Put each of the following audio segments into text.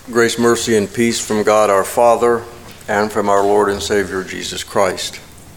Grace, mercy, and peace from God our Father and from our Lord and Savior Jesus Christ.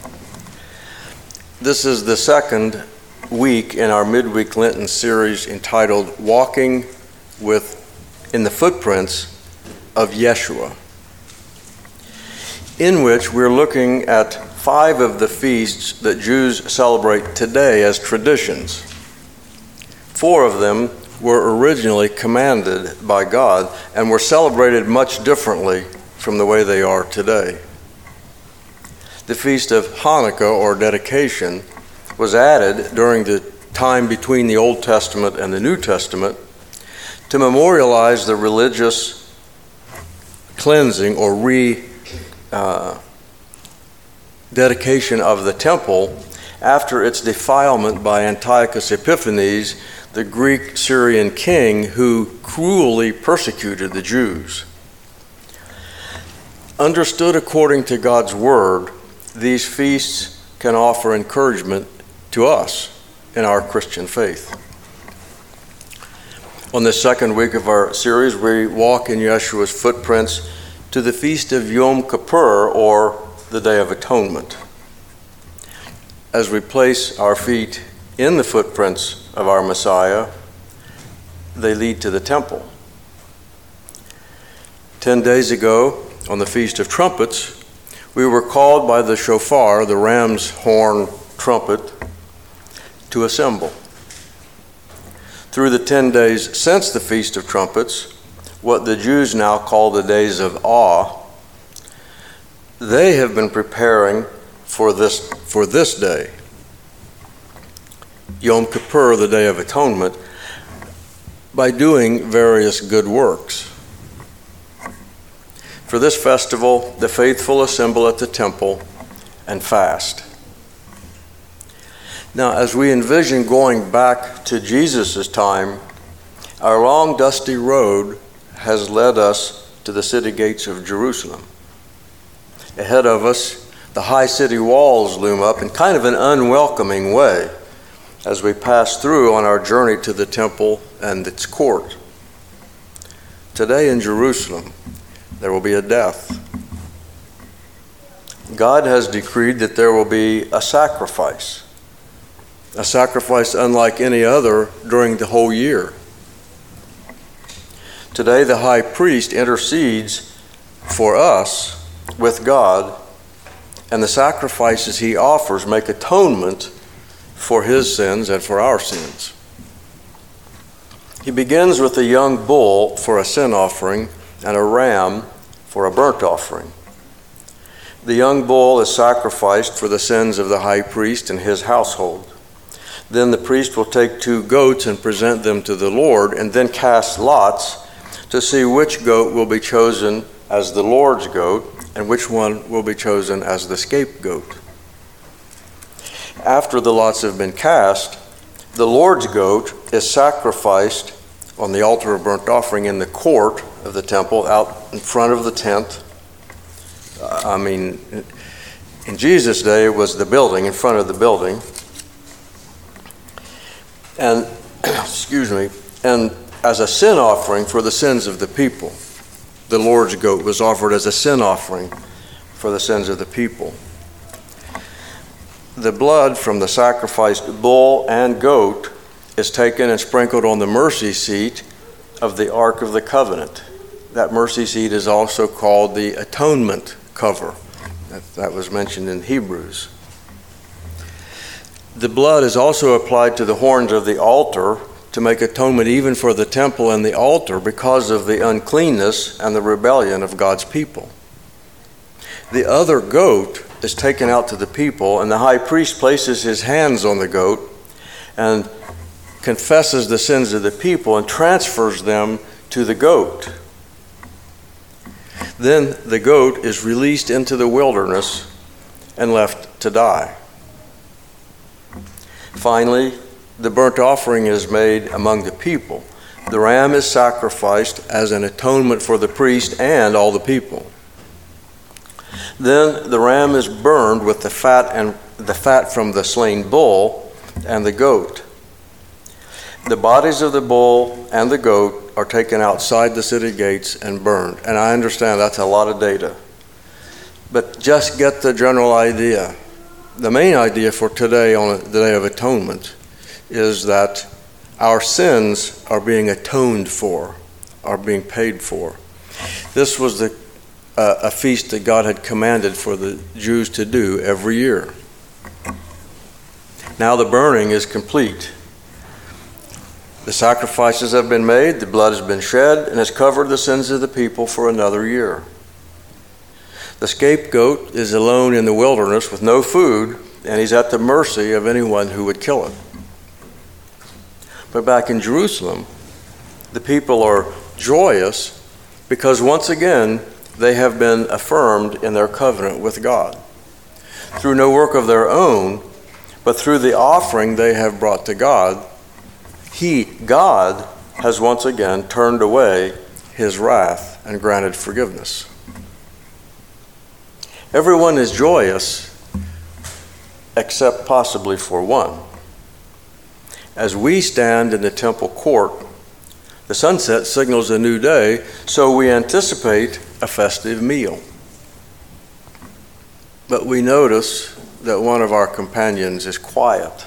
This is the second week in our midweek Lenten series entitled Walking in the Footprints of Yeshua, in which we're looking at 5 of the feasts that Jews celebrate today as traditions. 4 of them were originally commanded by God and were celebrated much differently from the way they are today. The Feast of Hanukkah, or dedication, was added during the time between the Old Testament and the New Testament to memorialize the religious cleansing or dedication of the temple after its defilement by Antiochus Epiphanes, the Greek Syrian king who cruelly persecuted the Jews. Understood according to God's word, these feasts can offer encouragement to us in our Christian faith. On the second week of our series, we walk in Yeshua's footprints to the Feast of Yom Kippur, or the Day of Atonement. As we place our feet in the footprints of our Messiah, they lead to the temple. 10 days ago, on the Feast of Trumpets, we were called by the shofar, the ram's horn trumpet, to assemble. Through the 10 days since the Feast of Trumpets, what the Jews now call the days of awe, they have been preparing for this day, Yom Kippur, the Day of Atonement, by doing various good works. For this festival, the faithful assemble at the temple and fast. Now, as we envision going back to Jesus' time, our long, dusty road has led us to the city gates of Jerusalem. Ahead of us, the high city walls loom up in kind of an unwelcoming way as we pass through on our journey to the temple and its court. Today in Jerusalem, there will be a death. God has decreed that there will be a sacrifice unlike any other during the whole year. Today, the high priest intercedes for us with God, and the sacrifices he offers make atonement for his sins and for our sins. He begins with a young bull for a sin offering and a ram for a burnt offering. The young bull is sacrificed for the sins of the high priest and his household. Then the priest will take 2 goats and present them to the Lord, and then cast lots to see which goat will be chosen as the Lord's goat and which one will be chosen as the scapegoat. After the lots have been cast, the Lord's goat is sacrificed on the altar of burnt offering in the court of the temple, out in front of the tent. In Jesus' day, it was the building, in front of the building. And, and as a sin offering for the sins of the people. The Lord's goat was offered as a sin offering for the sins of the people. The blood from the sacrificed bull and goat is taken and sprinkled on the mercy seat of the Ark of the Covenant. That mercy seat is also called the atonement cover. That was mentioned in Hebrews. The blood is also applied to the horns of the altar to make atonement even for the temple and the altar because of the uncleanness and the rebellion of God's people. The other goat is taken out to the people, and the high priest places his hands on the goat and confesses the sins of the people and transfers them to the goat. Then the goat is released into the wilderness and left to die. Finally, the burnt offering is made among the people. The ram is sacrificed as an atonement for the priest and all the people. Then the ram is burned with the fat from the slain bull and the goat. The bodies of the bull and the goat are taken outside the city gates and burned. And I understand that's a lot of data. But just get the general idea. The main idea for today, on the Day of Atonement, is that our sins are being atoned for, are being paid for. This was a feast that God had commanded for the Jews to do every year. Now the burning is complete. The sacrifices have been made, the blood has been shed, and has covered the sins of the people for another year. The scapegoat is alone in the wilderness with no food, and he's at the mercy of anyone who would kill him. But back in Jerusalem, the people are joyous because once again they have been affirmed in their covenant with God. Through no work of their own, but through the offering they have brought to God, God, has once again turned away his wrath and granted forgiveness. Everyone is joyous, except possibly for one. As we stand in the temple court, the sunset signals a new day, so we anticipate a festive meal. But we notice that one of our companions is quiet.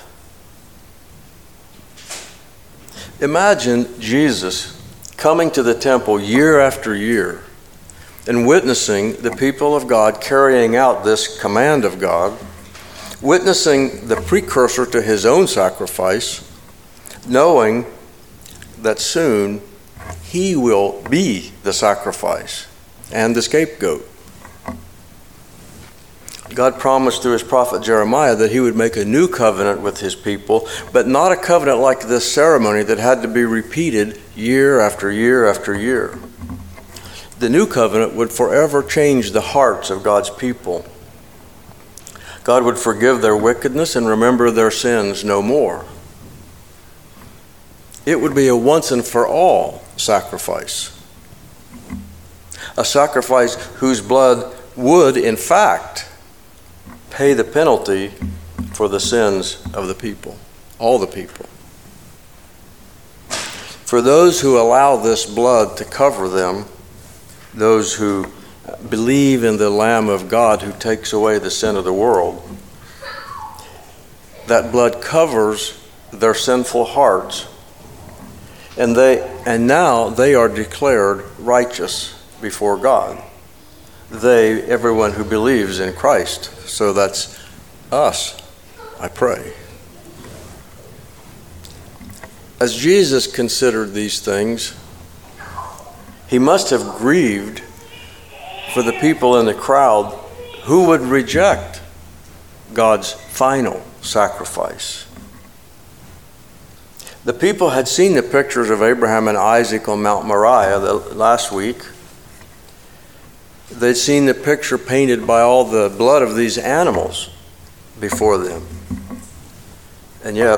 Imagine Jesus coming to the temple year after year and witnessing the people of God carrying out this command of God, witnessing the precursor to his own sacrifice, knowing that soon he will be the sacrifice and the scapegoat. God promised through his prophet Jeremiah that he would make a new covenant with his people, but not a covenant like this ceremony that had to be repeated year after year after year. The new covenant would forever change the hearts of God's people. God would forgive their wickedness and remember their sins no more. It would be a once and for all sacrifice. A sacrifice whose blood would, in fact, pay the penalty for the sins of the people, all the people. For those who allow this blood to cover them, those who believe in the Lamb of God who takes away the sin of the world, that blood covers their sinful hearts, and now they are declared righteous before God. Everyone who believes in Christ. So that's us, I pray. As Jesus considered these things, he must have grieved for the people in the crowd who would reject God's final sacrifice. The people had seen the pictures of Abraham and Isaac on Mount Moriah last week. They'd seen the picture painted by all the blood of these animals before them. And yet,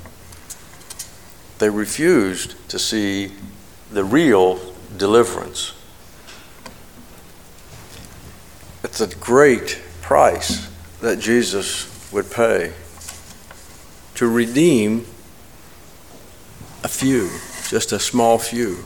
they refused to see the real deliverance. It's a great price that Jesus would pay to redeem a few, just a small few.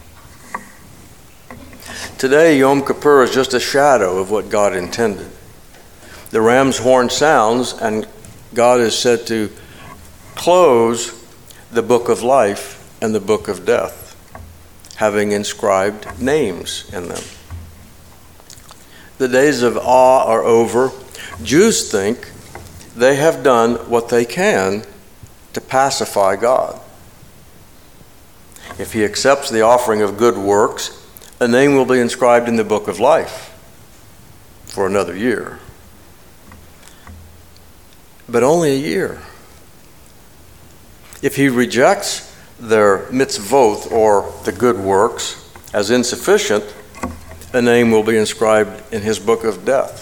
Today, Yom Kippur is just a shadow of what God intended. The ram's horn sounds, and God is said to close the book of life and the book of death, having inscribed names in them. The days of awe are over. Jews think they have done what they can to pacify God. If he accepts the offering of good works, a name will be inscribed in the book of life for another year. But only a year. If he rejects their mitzvot, or the good works, as insufficient, a name will be inscribed in his book of death.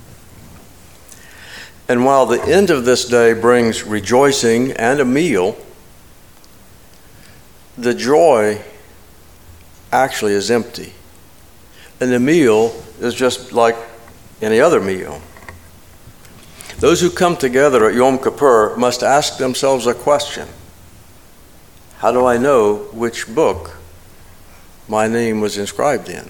And while the end of this day brings rejoicing and a meal, the joy actually is empty. And the meal is just like any other meal. Those who come together at Yom Kippur must ask themselves a question. How do I know which book my name was inscribed in.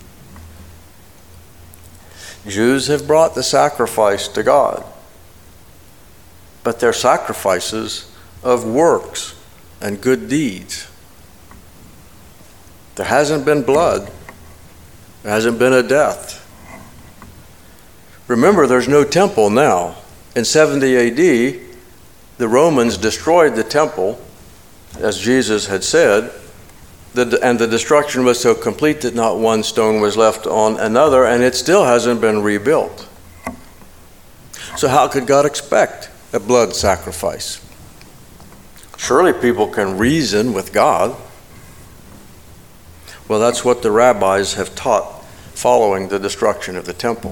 Jews have brought the sacrifice to God, but they're sacrifices of works and good deeds. There hasn't been blood. There hasn't been a death. Remember, there's no temple now. In 70 AD, the Romans destroyed the temple, as Jesus had said, and the destruction was so complete that not one stone was left on another, and it still hasn't been rebuilt. So how could God expect a blood sacrifice? Surely people can reason with God. Well, that's what the rabbis have taught following the destruction of the temple.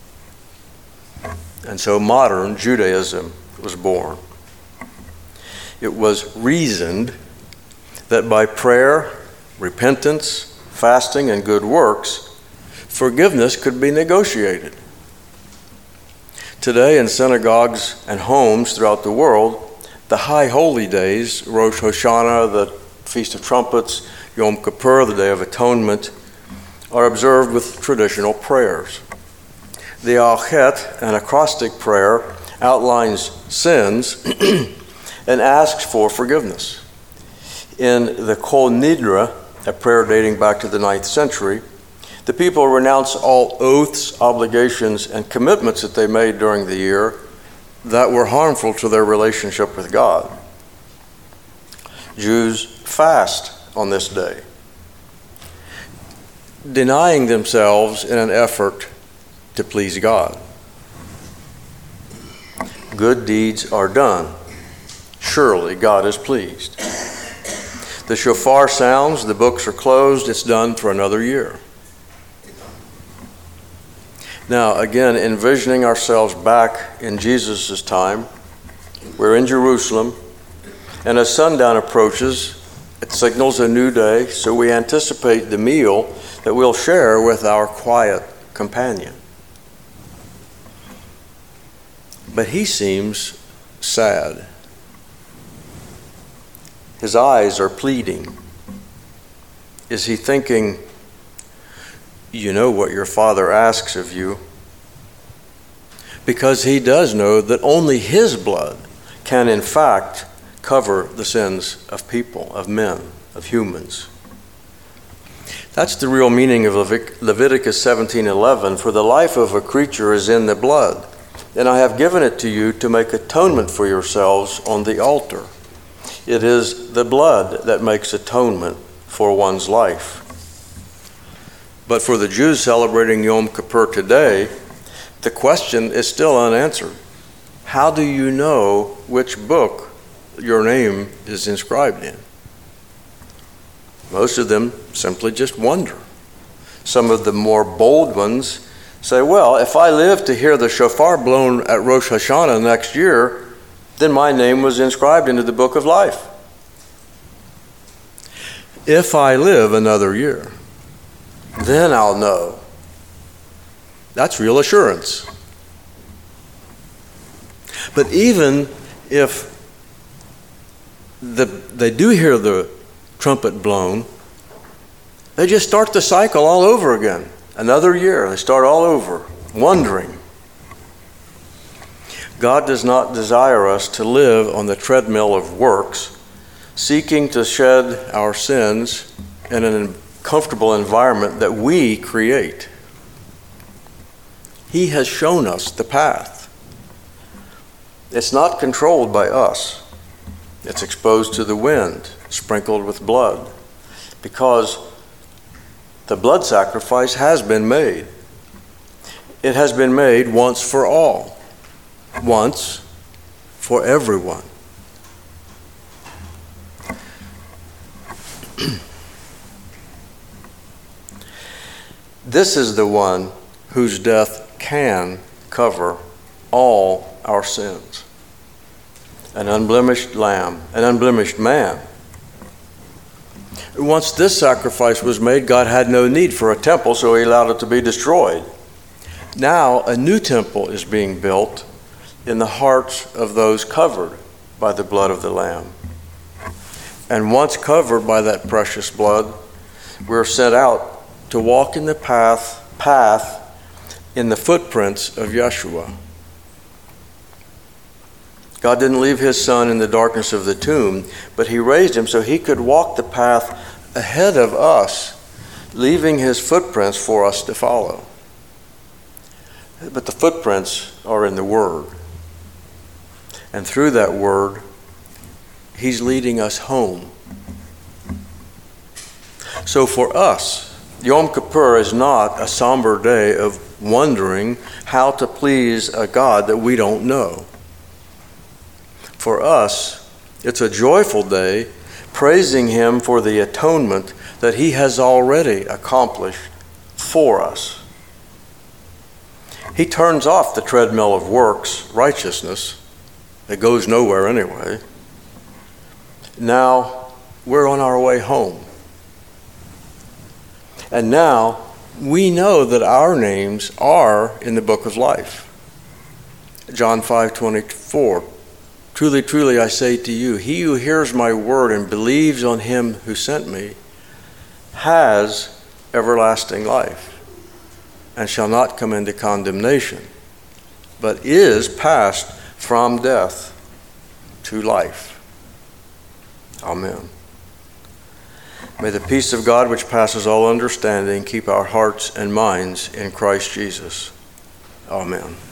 And so modern Judaism was born. It was reasoned that by prayer, repentance, fasting, and good works, forgiveness could be negotiated. Today in synagogues and homes throughout the world, the high holy days, Rosh Hashanah, the Feast of Trumpets, Yom Kippur, the Day of Atonement, are observed with traditional prayers. The Al-Chet, an acrostic prayer, outlines sins and asks for forgiveness. In the Kol Nidre, a prayer dating back to the 9th century, the people renounce all oaths, obligations, and commitments that they made during the year that were harmful to their relationship with God. Jews fast on this day, denying themselves in an effort to please God. Good deeds are done. Surely God is pleased. The shofar sounds, the books are closed, it's done for another year. Now, again, envisioning ourselves back in Jesus' time, we're in Jerusalem, and as sundown approaches, it signals a new day, so we anticipate the meal that we'll share with our quiet companion. But he seems sad. His eyes are pleading. Is he thinking, you know what your Father asks of you? Because he does know that only his blood can in fact cover the sins of people, of men, of humans. That's the real meaning of Leviticus 17:11. For the life of a creature is in the blood, and I have given it to you to make atonement for yourselves on the altar. It is the blood that makes atonement for one's life. But for the Jews celebrating Yom Kippur today, the question is still unanswered. How do you know which book your name is inscribed in? Most of them simply just wonder. Some of the more bold ones say, well, if I live to hear the shofar blown at Rosh Hashanah next year, then my name was inscribed into the book of life. If I live another year, then I'll know. That's real assurance. But even if they do hear the trumpet blown, they just start the cycle all over again. Another year, they start all over, wondering. God does not desire us to live on the treadmill of works, seeking to shed our sins in an uncomfortable environment that we create. He has shown us the path. It's not controlled by us. It's exposed to the wind, sprinkled with blood, because the blood sacrifice has been made. It has been made once for all, once for everyone. This is the one whose death can cover all our sins. An unblemished lamb, an unblemished man. Once this sacrifice was made, God had no need for a temple, so he allowed it to be destroyed. Now a new temple is being built in the hearts of those covered by the blood of the Lamb. And once covered by that precious blood, We're set out to walk in the path in the footprints of Yeshua. God didn't leave his son in the darkness of the tomb, but he raised him so he could walk the path ahead of us, leaving his footprints for us to follow. But the footprints are in the Word. And through that Word, he's leading us home. So for us, Yom Kippur is not a somber day of wondering how to please a God that we don't know. For us, it's a joyful day, praising him for the atonement that he has already accomplished for us. He turns off the treadmill of works, righteousness, that goes nowhere anyway. Now we're on our way home. And now we know that our names are in the book of life. John 5:24. Truly, truly, I say to you, he who hears my word and believes on him who sent me has everlasting life and shall not come into condemnation, but is passed from death to life. Amen. May the peace of God, which passes all understanding, keep our hearts and minds in Christ Jesus. Amen.